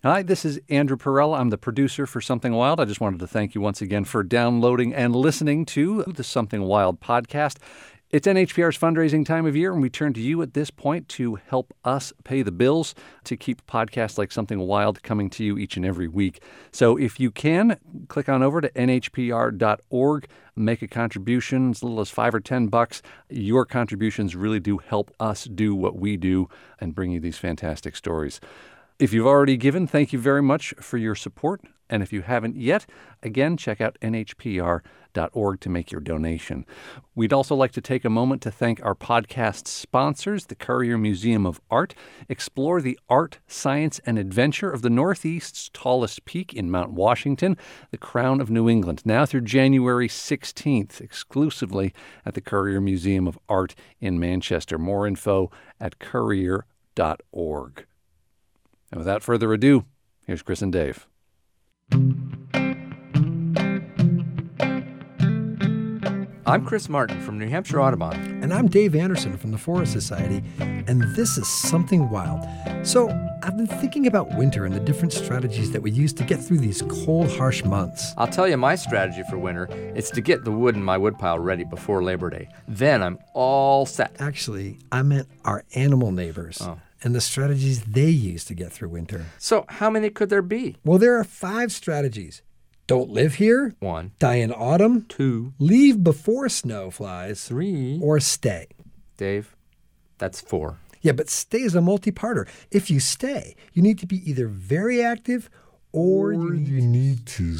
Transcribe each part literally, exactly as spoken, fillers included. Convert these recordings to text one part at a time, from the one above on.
Hi, this is Andrew Perella. I'm the producer for Something Wild. I just wanted to thank you once again for downloading and listening to the Something Wild podcast. It's N H P R's fundraising time of year, and we turn to you at this point to help us pay the bills to keep podcasts like Something Wild coming to you each and every week. So if you can, click on over to N H P R dot org, make a contribution as little as five or ten bucks. Your contributions really do help us do what we do and bring you these fantastic stories. If you've already given, thank you very much for your support. And if you haven't yet, again, check out N H P R dot org to make your donation. We'd also like to take a moment to thank our podcast sponsors, the Currier Museum of Art. Explore the art, science, and adventure of the Northeast's tallest peak in Mount Washington, the Crown of New England, now through January sixteenth, exclusively at the Currier Museum of Art in Manchester. More info at currier dot org. And without further ado, here's Chris and Dave. I'm Chris Martin from New Hampshire Audubon. And I'm Dave Anderson from the Forest Society, and this is Something Wild. So, I've been thinking about winter and the different strategies that we use to get through these cold, harsh months. I'll tell you my strategy for winter is to get the wood in my woodpile ready before Labor Day. Then I'm all set. Actually, I meant our animal neighbors. Oh. And the strategies they use to get through winter. So how many could there be? Well, there are five strategies. Don't live here. One. Die in autumn. Two. Leave before snow flies. Three. Or stay. Dave, that's four. Yeah, but stay is a multi-parter. If you stay, you need to be either very active or, or you, need, you need to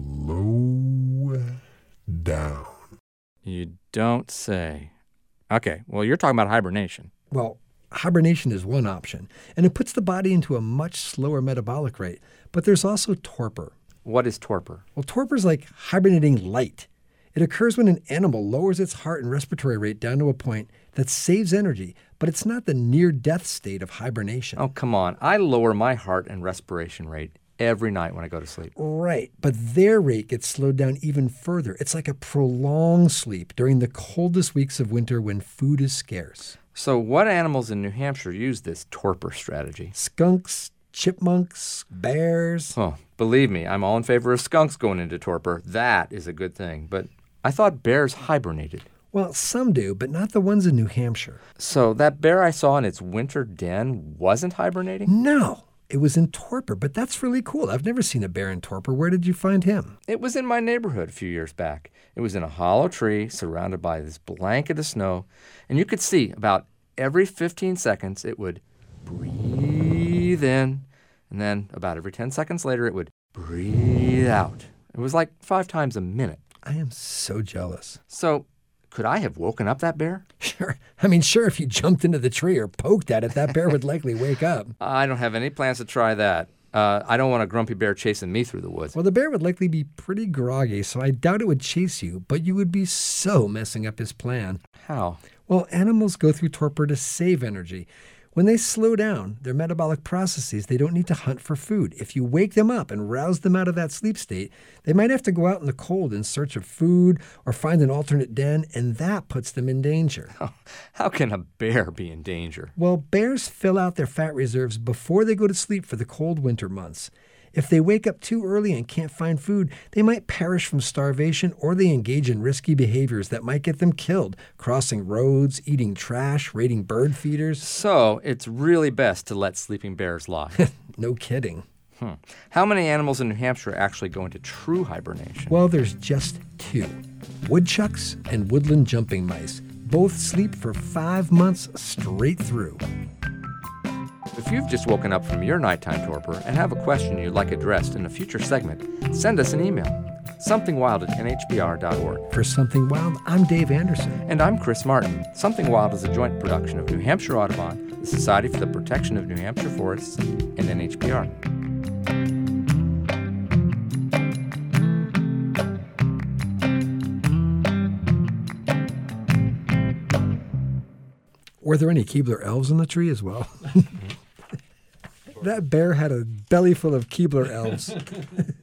slow down. You don't say. Okay, well, you're talking about hibernation. Well, hibernation is one option, and it puts the body into a much slower metabolic rate. But there's also torpor. What is torpor? Well, torpor is like hibernating light. It occurs when an animal lowers its heart and respiratory rate down to a point that saves energy, but it's not the near-death state of hibernation. Oh, come on. I lower my heart and respiration rate every night when I go to sleep. Right, but their rate gets slowed down even further. It's like a prolonged sleep during the coldest weeks of winter when food is scarce. So what animals in New Hampshire use this torpor strategy? Skunks, chipmunks, bears. Oh, believe me, I'm all in favor of skunks going into torpor. That is a good thing. But I thought bears hibernated. Well, some do, but not the ones in New Hampshire. So that bear I saw in its winter den wasn't hibernating? No, it was in torpor, but that's really cool. I've never seen a bear in torpor. Where did you find him? It was in my neighborhood a few years back. It was in a hollow tree surrounded by this blanket of snow, and you could see about every fifteen seconds it would breathe in, and then about every ten seconds later it would breathe out. It was like five times a minute. I am so jealous. So, could I have woken up that bear? Sure. I mean, sure, if you jumped into the tree or poked at it, that bear would likely wake up. I don't have any plans to try that. Uh, I don't want a grumpy bear chasing me through the woods. Well, the bear would likely be pretty groggy, so I doubt it would chase you, but you would be so messing up his plan. How? Well, animals go through torpor to save energy. When they slow down their metabolic processes, they don't need to hunt for food. If you wake them up and rouse them out of that sleep state, they might have to go out in the cold in search of food or find an alternate den, and that puts them in danger. Oh, how can a bear be in danger? Well, bears fill out their fat reserves before they go to sleep for the cold winter months. If they wake up too early and can't find food, they might perish from starvation, or they engage in risky behaviors that might get them killed, crossing roads, eating trash, raiding bird feeders. So, it's really best to let sleeping bears lie. No kidding. Hmm. How many animals in New Hampshire actually go into true hibernation? Well, there's just two. Woodchucks and woodland jumping mice. Both sleep for five months straight through. If you've just woken up from your nighttime torpor and have a question you'd like addressed in a future segment, send us an email. somethingwild at N H P R dot org. For Something Wild, I'm Dave Anderson. And I'm Chris Martin. Something Wild is a joint production of New Hampshire Audubon, the Society for the Protection of New Hampshire Forests, and N H P R. Were there any Keebler elves in the tree as well? That bear had a belly full of Keebler elves.